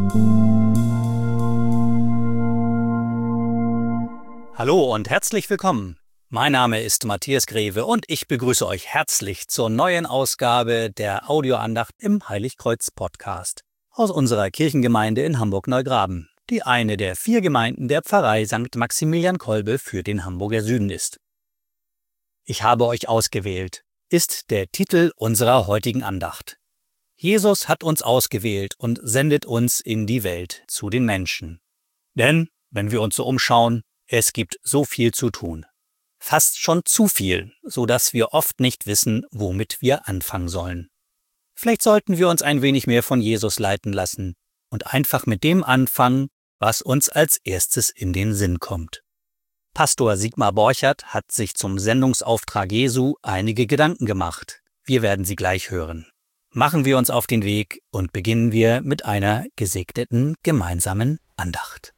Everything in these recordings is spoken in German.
Hallo und herzlich willkommen. Mein Name ist Matthias Greve und ich begrüße euch herzlich zur neuen Ausgabe der Audioandacht im Heiligkreuz-Podcast aus unserer Kirchengemeinde in Hamburg-Neugraben, die eine der 4 Gemeinden der Pfarrei St. Maximilian Kolbe für den Hamburger Süden ist. Ich habe euch ausgewählt, ist der Titel unserer heutigen Andacht. Jesus hat uns ausgewählt und sendet uns in die Welt zu den Menschen. Denn, wenn wir uns so umschauen, es gibt so viel zu tun. Fast schon zu viel, sodass wir oft nicht wissen, womit wir anfangen sollen. Vielleicht sollten wir uns ein wenig mehr von Jesus leiten lassen und einfach mit dem anfangen, was uns als erstes in den Sinn kommt. Pastor Sigmar Borchert hat sich zum Sendungsauftrag Jesu einige Gedanken gemacht. Wir werden sie gleich hören. Machen wir uns auf den Weg und beginnen wir mit einer gesegneten gemeinsamen Andacht.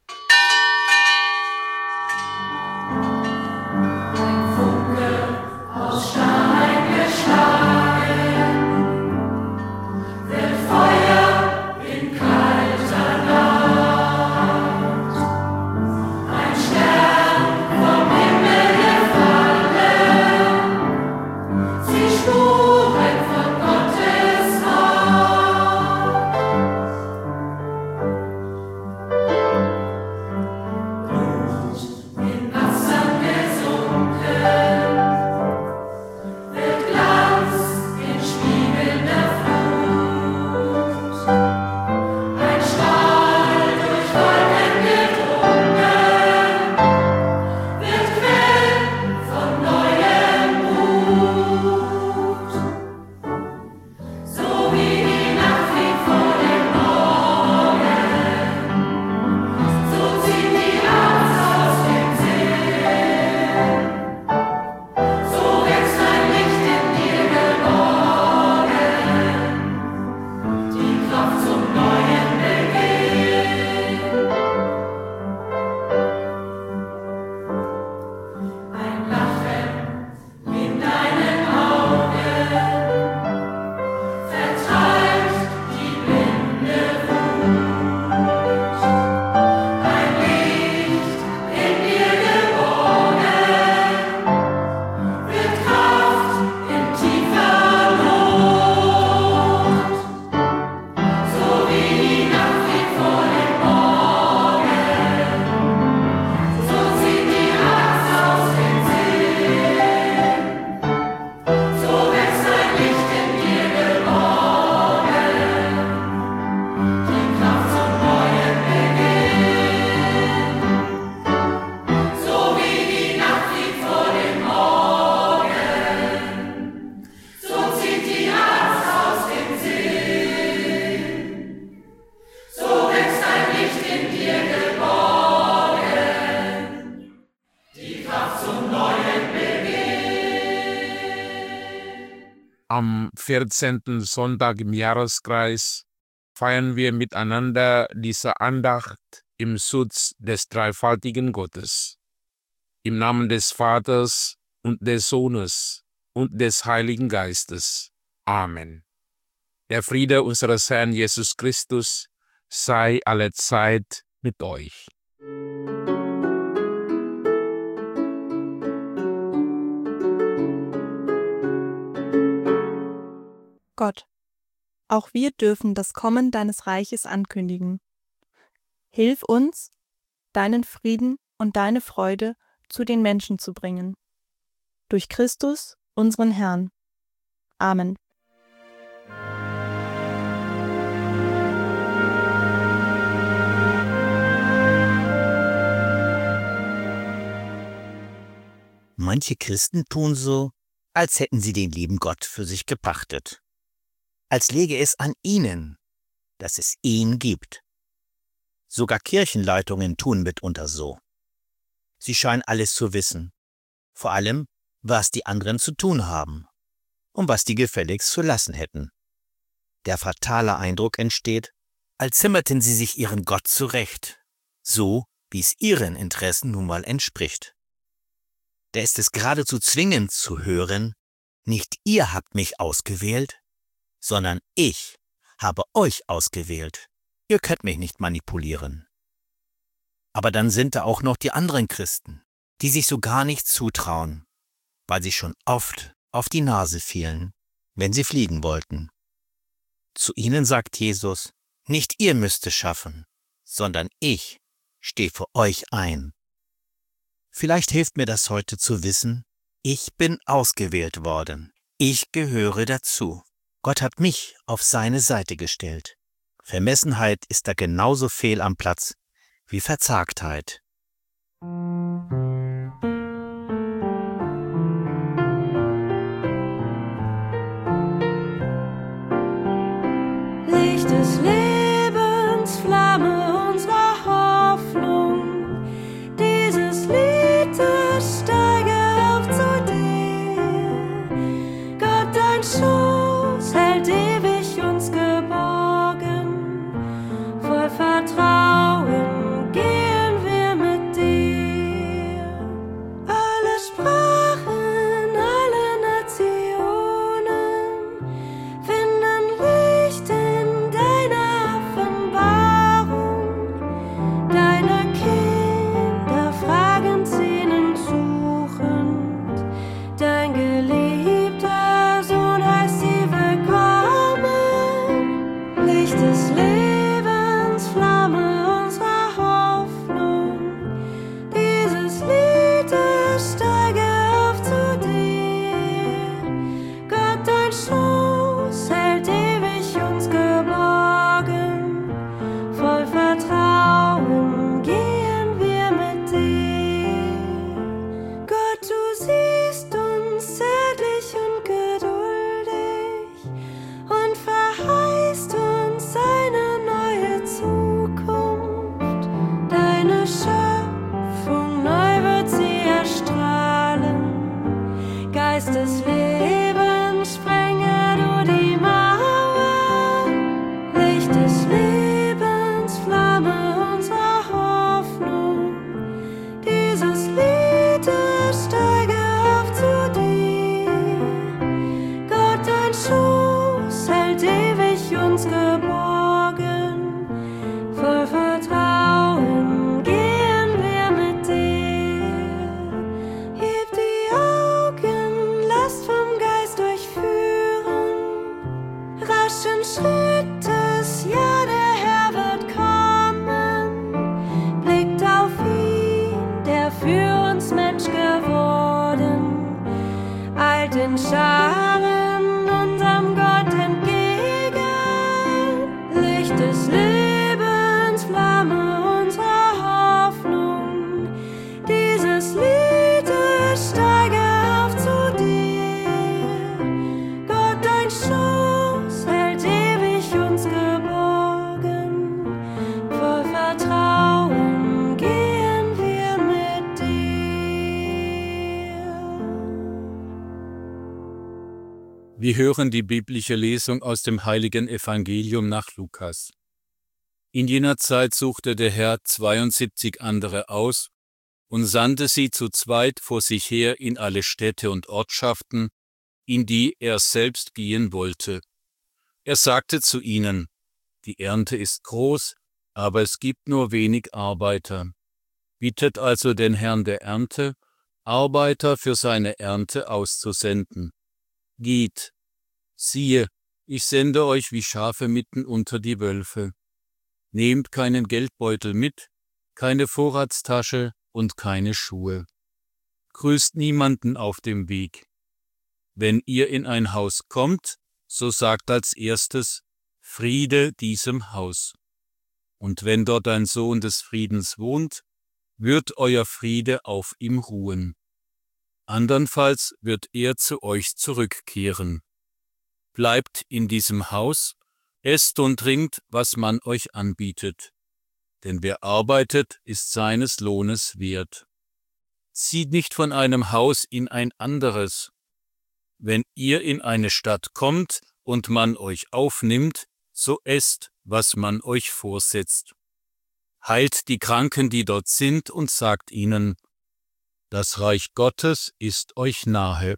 Am 14. Sonntag im Jahreskreis feiern wir miteinander diese Andacht im Schutz des dreifaltigen Gottes. Im Namen des Vaters und des Sohnes und des Heiligen Geistes. Amen. Der Friede unseres Herrn Jesus Christus sei allezeit mit euch. Gott, auch wir dürfen das Kommen deines Reiches ankündigen. Hilf uns, deinen Frieden und deine Freude zu den Menschen zu bringen. Durch Christus, unseren Herrn. Amen. Manche Christen tun so, als hätten sie den lieben Gott für sich gepachtet. Als läge es an ihnen, dass es ihn gibt. Sogar Kirchenleitungen tun mitunter so. Sie scheinen alles zu wissen, vor allem, was die anderen zu tun haben und was die gefälligst zu lassen hätten. Der fatale Eindruck entsteht, als zimmerten sie sich ihren Gott zurecht, so wie es ihren Interessen nun mal entspricht. Da ist es geradezu zwingend zu hören, nicht ihr habt mich ausgewählt, sondern ich habe euch ausgewählt Ihr könnt mich nicht manipulieren. Aber dann sind da auch noch die anderen Christen, die sich so gar nicht zutrauen, weil sie schon oft auf die Nase fielen, wenn sie fliegen wollten. Zu ihnen sagt Jesus, nicht ihr müsst es schaffen, sondern ich stehe für euch ein. Vielleicht hilft mir das heute zu wissen, ich bin ausgewählt worden. Ich gehöre dazu. Gott hat mich auf seine Seite gestellt. Vermessenheit ist da genauso fehl am Platz wie Verzagtheit. Licht des Lebens, Flamme unserer Hoffnung, dieses Lied, es steige auf zu dir. Gott, dein Schoß hält ewig uns geborgen, voll Vertrauen gehen wir mit dir. Alle Sprachen, alle Nationen finden Licht in deiner Offenbarung. Deine Kinder fragen sehnend suchend, dein geliebter Sohn heißt sie willkommen. Licht des Lebens, Flamme unserer Hoffnung, dieses Lied, es steige auf zu dir. Gott, dein Schoß hält ewig uns geborgen, voll Vertrauen gehen wir mit dir. Gott, du siehst uns zärtlich und geduldig und verheißt uns eine neue Zukunft. Deine Schöpfung neu wird sie erstrahlen. Geist des Lebens, sprenge du die Mauern. Licht des Lebens, Flamme unserer Hoffnung, dieses Lied, es steige auf zu dir. Gott, dein Schoß hält ewig uns geborgen, voll Vertrauen gehen wir mit dir. Heb die Augen, lasst vom Geist euch führen, raschen Schrittes, ja, der Herr wird kommen. Blickt auf ihn, der für uns Mensch geworden, eilt in Scharen unserem Gott entgegen. Licht des Lebens, Flamme unserer Hoffnung, dieses Lied, es steige auf zu dir. Gott, dein Schoß hält ewig uns geborgen, voll Vertrauen gehen wir mit dir. Wir hören die biblische Lesung aus dem heiligen Evangelium nach Lukas. In jener Zeit suchte der Herr 72 andere aus und sandte sie zu zweit vor sich her in alle Städte und Ortschaften, in die er selbst gehen wollte. Er sagte zu ihnen, die Ernte ist groß, aber es gibt nur wenig Arbeiter. Bittet also den Herrn der Ernte, Arbeiter für seine Ernte auszusenden. Geht, siehe, ich sende euch wie Schafe mitten unter die Wölfe. Nehmt keinen Geldbeutel mit, keine Vorratstasche und keine Schuhe. Grüßt niemanden auf dem Weg. Wenn ihr in ein Haus kommt, so sagt als erstes, Friede diesem Haus. Und wenn dort ein Sohn des Friedens wohnt, wird euer Friede auf ihm ruhen. Andernfalls wird er zu euch zurückkehren. Bleibt in diesem Haus, esst und trinkt, was man euch anbietet. Denn wer arbeitet, ist seines Lohnes wert. Zieht nicht von einem Haus in ein anderes. Wenn ihr in eine Stadt kommt und man euch aufnimmt, so esst, was man euch vorsetzt. Heilt die Kranken, die dort sind, und sagt ihnen, das Reich Gottes ist euch nahe.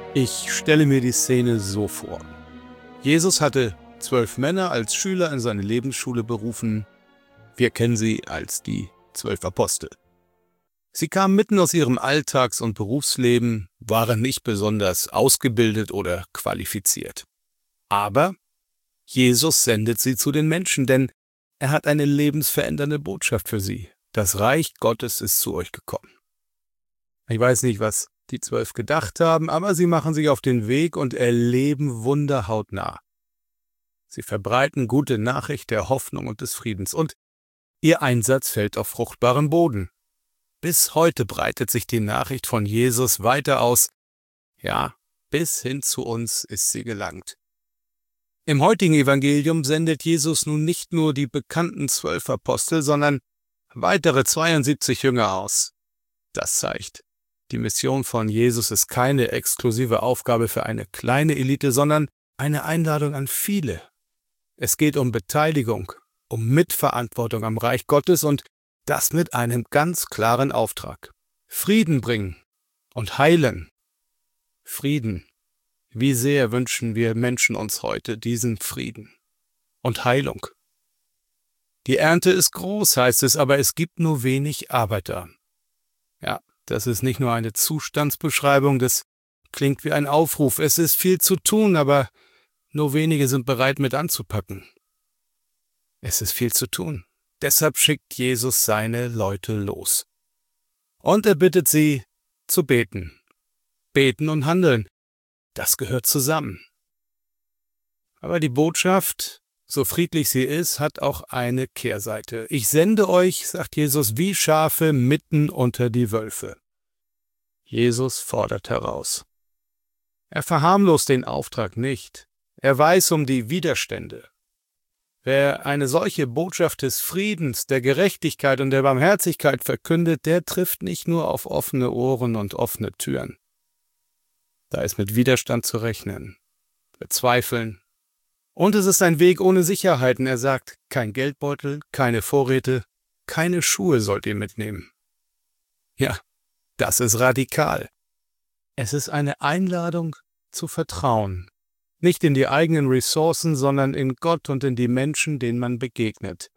Ich stelle mir die Szene so vor. Jesus hatte 12 Männer als Schüler in seine Lebensschule berufen. Wir kennen sie als die 12 Apostel. Sie kamen mitten aus ihrem Alltags- und Berufsleben, waren nicht besonders ausgebildet oder qualifiziert. Aber Jesus sendet sie zu den Menschen, denn er hat eine lebensverändernde Botschaft für sie. Das Reich Gottes ist zu euch gekommen. Ich weiß nicht, was die 12 gedacht haben, aber sie machen sich auf den Weg und erleben Wunder hautnah. Sie verbreiten gute Nachricht der Hoffnung und des Friedens und ihr Einsatz fällt auf fruchtbaren Boden. Bis heute breitet sich die Nachricht von Jesus weiter aus. Ja, bis hin zu uns ist sie gelangt. Im heutigen Evangelium sendet Jesus nun nicht nur die bekannten 12 Apostel, sondern weitere 72 Jünger aus. Das zeigt, die Mission von Jesus ist keine exklusive Aufgabe für eine kleine Elite, sondern eine Einladung an viele. Es geht um Beteiligung, um Mitverantwortung am Reich Gottes und das mit einem ganz klaren Auftrag. Frieden bringen und heilen. Frieden. Wie sehr wünschen wir Menschen uns heute diesen Frieden und Heilung. Die Ernte ist groß, heißt es, aber es gibt nur wenig Arbeiter. Ja, das ist nicht nur eine Zustandsbeschreibung, das klingt wie ein Aufruf. Es ist viel zu tun, aber nur wenige sind bereit mit anzupacken. Es ist viel zu tun. Deshalb schickt Jesus seine Leute los. Und er bittet sie zu beten. Beten und handeln, das gehört zusammen. Aber die Botschaft, so friedlich sie ist, hat auch eine Kehrseite. Ich sende euch, sagt Jesus, wie Schafe mitten unter die Wölfe. Jesus fordert heraus. Er verharmlost den Auftrag nicht. Er weiß um die Widerstände. Wer eine solche Botschaft des Friedens, der Gerechtigkeit und der Barmherzigkeit verkündet, der trifft nicht nur auf offene Ohren und offene Türen. Da ist mit Widerstand zu rechnen, mit Zweifeln. Und es ist ein Weg ohne Sicherheiten. Er sagt, kein Geldbeutel, keine Vorräte, keine Schuhe sollt ihr mitnehmen. Ja, das ist radikal. Es ist eine Einladung zu vertrauen. Nicht in die eigenen Ressourcen, sondern in Gott und in die Menschen, denen man begegnet.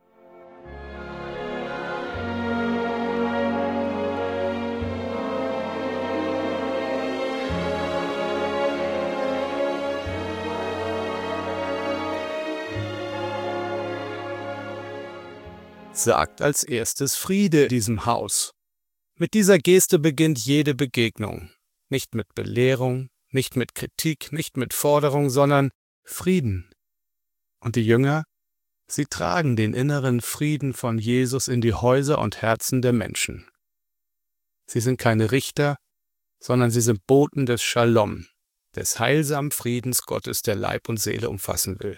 Sagt als erstes Friede diesem Haus. Mit dieser Geste beginnt jede Begegnung. Nicht mit Belehrung, nicht mit Kritik, nicht mit Forderung, sondern Frieden. Und die Jünger, sie tragen den inneren Frieden von Jesus in die Häuser und Herzen der Menschen. Sie sind keine Richter, sondern sie sind Boten des Shalom, des heilsamen Friedens Gottes, der Leib und Seele umfassen will.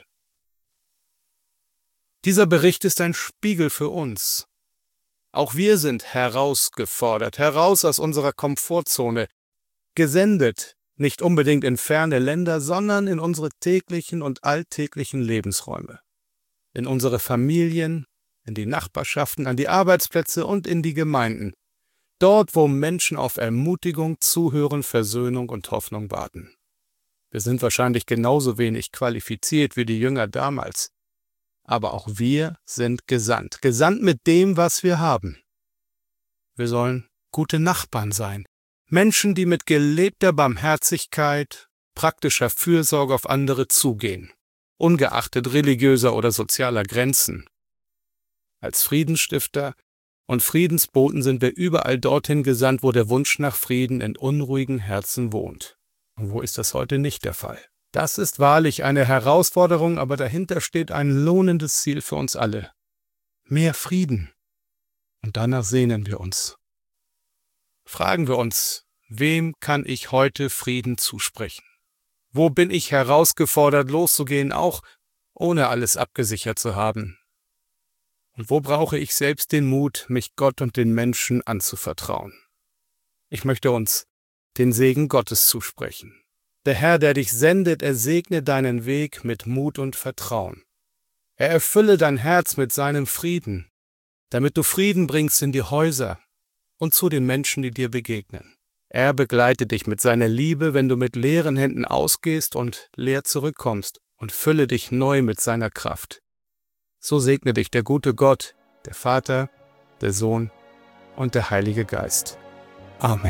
Dieser Bericht ist ein Spiegel für uns. Auch wir sind herausgefordert, heraus aus unserer Komfortzone, gesendet, nicht unbedingt in ferne Länder, sondern in unsere täglichen und alltäglichen Lebensräume. In unsere Familien, in die Nachbarschaften, an die Arbeitsplätze und in die Gemeinden. Dort, wo Menschen auf Ermutigung, Zuhören, Versöhnung und Hoffnung warten. Wir sind wahrscheinlich genauso wenig qualifiziert wie die Jünger damals. Aber auch wir sind gesandt. Gesandt mit dem, was wir haben. Wir sollen gute Nachbarn sein. Menschen, die mit gelebter Barmherzigkeit, praktischer Fürsorge auf andere zugehen, ungeachtet religiöser oder sozialer Grenzen. Als Friedensstifter und Friedensboten sind wir überall dorthin gesandt, wo der Wunsch nach Frieden in unruhigen Herzen wohnt. Und wo ist das heute nicht der Fall? Das ist wahrlich eine Herausforderung, aber dahinter steht ein lohnendes Ziel für uns alle. Mehr Frieden. Und danach sehnen wir uns. Fragen wir uns, wem kann ich heute Frieden zusprechen? Wo bin ich herausgefordert, loszugehen, auch ohne alles abgesichert zu haben? Und wo brauche ich selbst den Mut, mich Gott und den Menschen anzuvertrauen? Ich möchte uns den Segen Gottes zusprechen. Der Herr, der dich sendet, er segne deinen Weg mit Mut und Vertrauen. Er erfülle dein Herz mit seinem Frieden, damit du Frieden bringst in die Häuser und zu den Menschen, die dir begegnen. Er begleitet dich mit seiner Liebe, wenn du mit leeren Händen ausgehst und leer zurückkommst, und fülle dich neu mit seiner Kraft. So segne dich der gute Gott, der Vater, der Sohn und der Heilige Geist. Amen.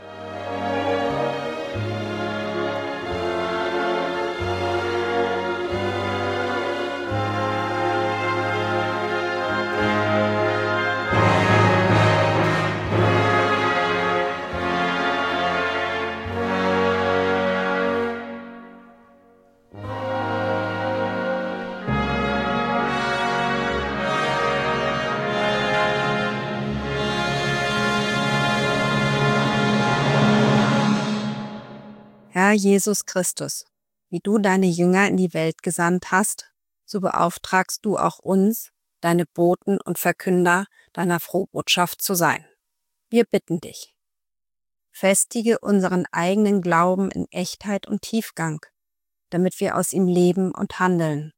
Herr Jesus Christus, wie du deine Jünger in die Welt gesandt hast, so beauftragst du auch uns, deine Boten und Verkünder deiner Frohbotschaft zu sein. Wir bitten dich. Festige unseren eigenen Glauben in Echtheit und Tiefgang, damit wir aus ihm leben und handeln.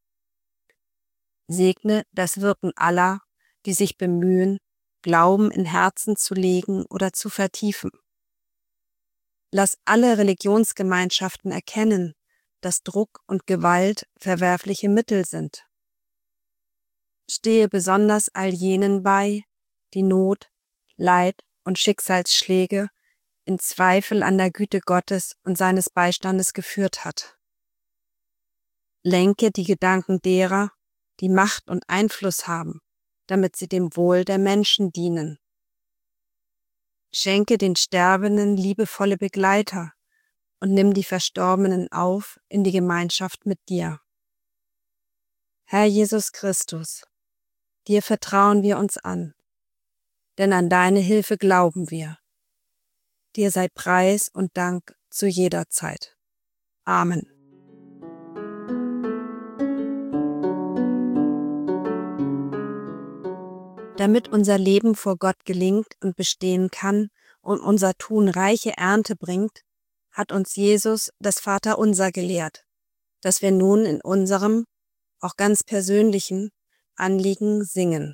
Segne das Wirken aller, die sich bemühen, Glauben in Herzen zu legen oder zu vertiefen. Lass alle Religionsgemeinschaften erkennen, dass Druck und Gewalt verwerfliche Mittel sind. Stehe besonders all jenen bei, die Not, Leid und Schicksalsschläge in Zweifel an der Güte Gottes und seines Beistandes geführt hat. Lenke die Gedanken derer, die Macht und Einfluss haben, damit sie dem Wohl der Menschen dienen. Schenke den Sterbenden liebevolle Begleiter und nimm die Verstorbenen auf in die Gemeinschaft mit dir. Herr Jesus Christus, dir vertrauen wir uns an, denn an deine Hilfe glauben wir. Dir sei Preis und Dank zu jeder Zeit. Amen. Damit unser Leben vor Gott gelingt und bestehen kann und unser Tun reiche Ernte bringt, hat uns Jesus das Vaterunser gelehrt, das wir nun in unserem, auch ganz persönlichen, Anliegen singen.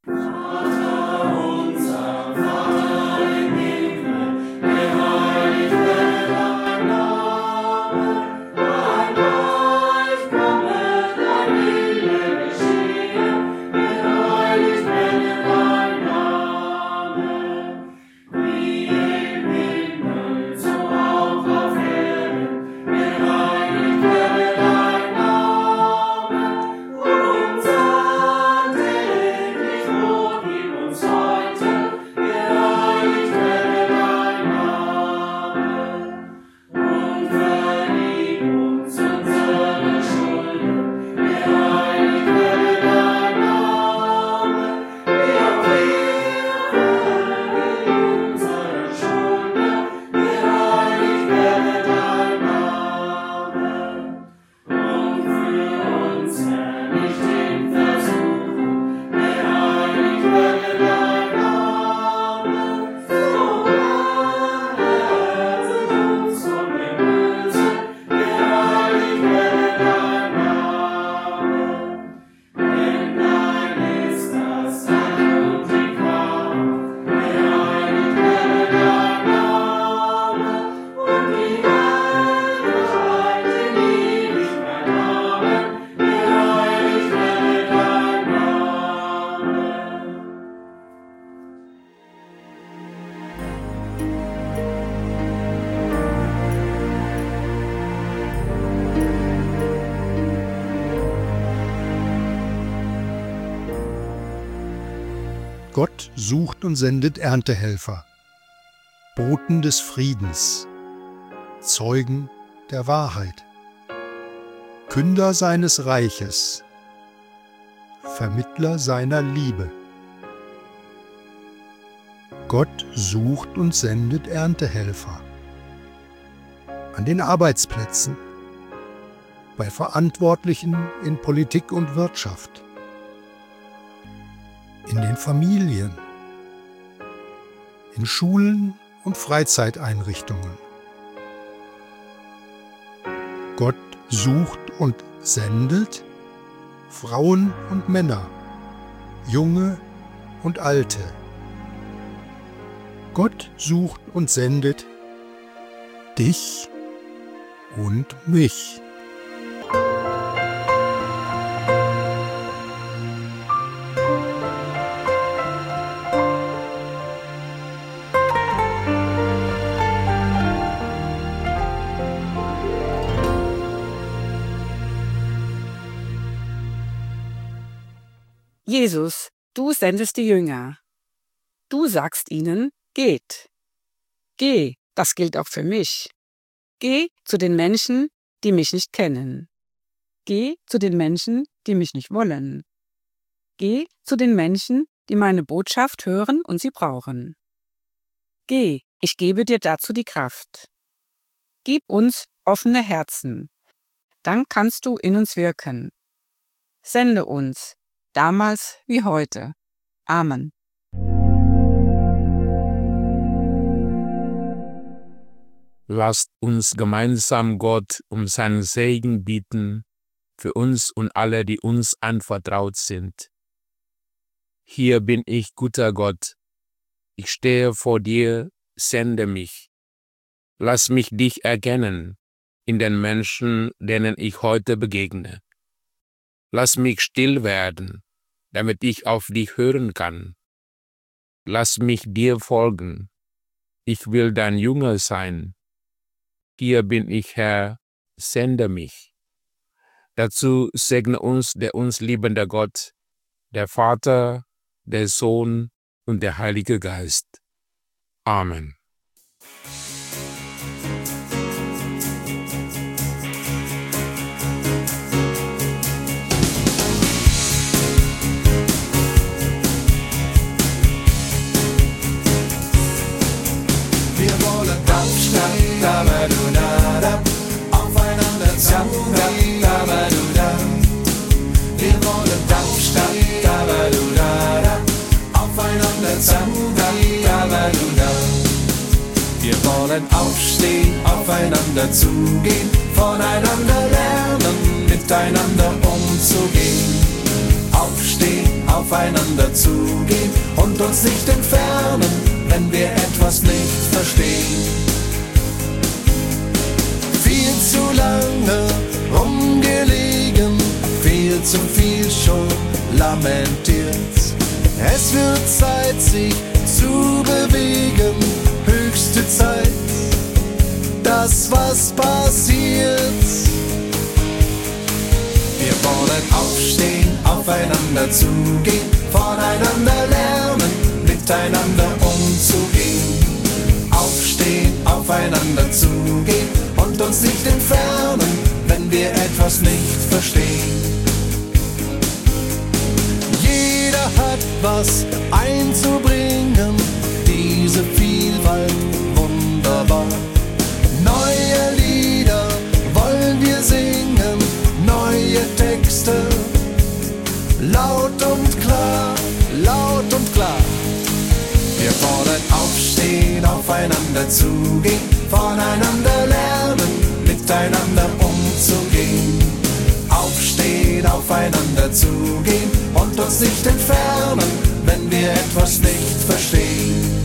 Gott sucht und sendet Erntehelfer, Boten des Friedens, Zeugen der Wahrheit, Künder seines Reiches, Vermittler seiner Liebe. Gott sucht und sendet Erntehelfer. An den Arbeitsplätzen, bei Verantwortlichen in Politik und Wirtschaft, in den Familien, in Schulen und Freizeiteinrichtungen. Gott sucht und sendet Frauen und Männer, Junge und Alte. Gott sucht und sendet dich und mich. Jesus, du sendest die Jünger. Du sagst ihnen, geht. Geh, das gilt auch für mich. Geh zu den Menschen, die mich nicht kennen. Geh zu den Menschen, die mich nicht wollen. Geh zu den Menschen, die meine Botschaft hören und sie brauchen. Geh, ich gebe dir dazu die Kraft. Gib uns offene Herzen. Dann kannst du in uns wirken. Sende uns, damals wie heute. Amen. Lasst uns gemeinsam Gott um seinen Segen bitten, für uns und alle, die uns anvertraut sind. Hier bin ich, guter Gott. Ich stehe vor dir, sende mich. Lass mich dich erkennen in den Menschen, denen ich heute begegne. Lass mich still werden, damit ich auf dich hören kann. Lass mich dir folgen. Ich will dein Jünger sein. Hier bin ich, Herr, sende mich. Dazu segne uns der uns liebende Gott, der Vater, der Sohn und der Heilige Geist. Amen. Wir wollen aufeinander zugehen, wir wollen aufeinander zugehen, wir wollen aufstehen, aufeinander zugehen, voneinander lernen, miteinander umzugehen. Aufstehen, aufeinander zugehen und uns nicht entfernen, wenn wir etwas nicht verstehen. Viel zu lange rumgelegen, viel zu viel schon lamentiert. Es wird Zeit, sich zu bewegen, höchste Zeit, dass was passiert. Wir wollen aufstehen, aufeinander zugehen, voneinander lernen, miteinander umzugehen. Aufstehen, aufeinander zugehen und uns nicht entfernen, wenn wir etwas nicht verstehen. Jeder hat was einzubringen, diese Vielfalt wunderbar. Neue Lieder wollen wir singen, neue Texte, laut und klar, laut und klar. Wir wollen aufstehen, aufeinander zugehen, voneinander lernen, miteinander umzugehen. Aufstehen, aufeinander zugehen und uns nicht entfernen, wenn wir etwas nicht verstehen.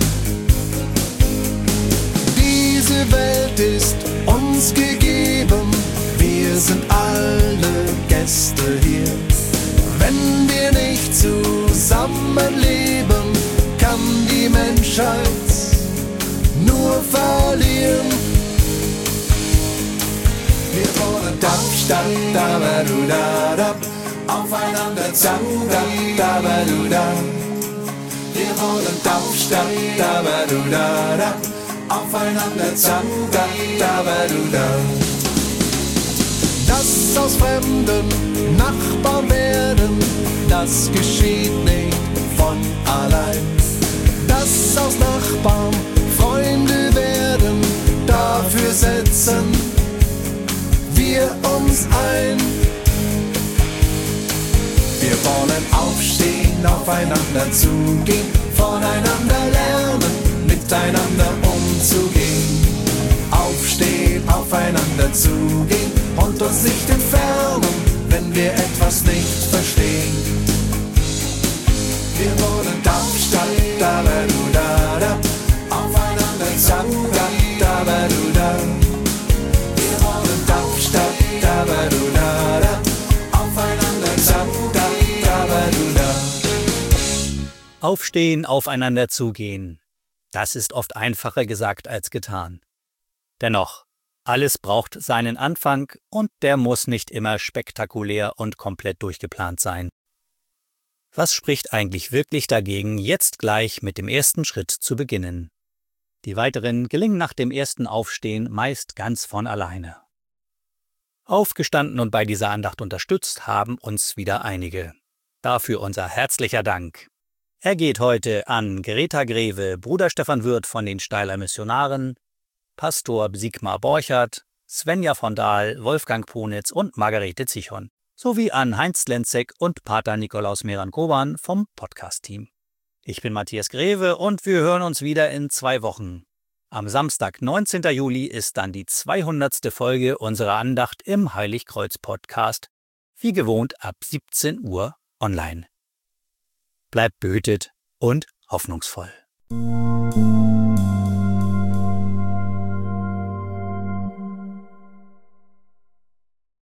Diese Welt ist uns gegeben, wir sind alle Gäste hier. Wenn wir nicht zusammenleben, kann die Menschheit nur verlieren. Wir wollen aufeinander zugehen. Wir wollen aufeinander zugehen. Dass aus Fremden Nachbarn werden, das geschieht nicht von allein. Dass aus Nachbarn Freunde werden, dafür setzen wir uns ein. Wir wollen aufstehen, aufeinander zugehen, voneinander lernen, miteinander umzugehen. Aufstehen, aufeinander zugehen und uns nicht entfernen, wenn wir etwas nicht verstehen. Wir wollen aufeinander zugehen, Aufstehen, aufeinander zugehen. Das ist oft einfacher gesagt als getan. Dennoch, alles braucht seinen Anfang und der muss nicht immer spektakulär und komplett durchgeplant sein. Was spricht eigentlich wirklich dagegen, jetzt gleich mit dem ersten Schritt zu beginnen? Die weiteren gelingen nach dem ersten Aufstehen meist ganz von alleine. Aufgestanden und bei dieser Andacht unterstützt haben uns wieder einige. Dafür unser herzlicher Dank. Er geht heute an Greta Greve, Bruder Stefan Wirth von den Steyler Missionaren, Pastor Sigmar Borchert, Svenja von Dahl, Wolfgang Ponitz und Margarete Zichon, sowie an Heinz Lenzek und Pater Nikolaus Meran-Koban vom Podcast-Team. Ich bin Matthias Greve und wir hören uns wieder in 2 Wochen. Am Samstag, 19. Juli, ist dann die 200. Folge unserer Andacht im Heiligkreuz-Podcast, wie gewohnt ab 17 Uhr online. Bleibt behütet und hoffnungsvoll.